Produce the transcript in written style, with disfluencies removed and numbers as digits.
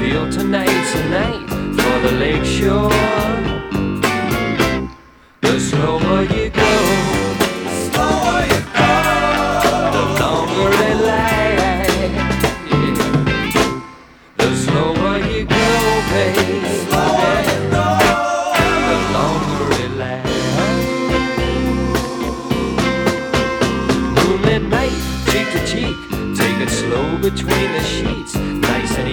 feel tonight's the night for the lakeshore. The slower you go, the longer it lasts. Yeah. The slower you go, baby, the longer it lasts. Moonlit night, cheek to cheek, take it slow between the sheets.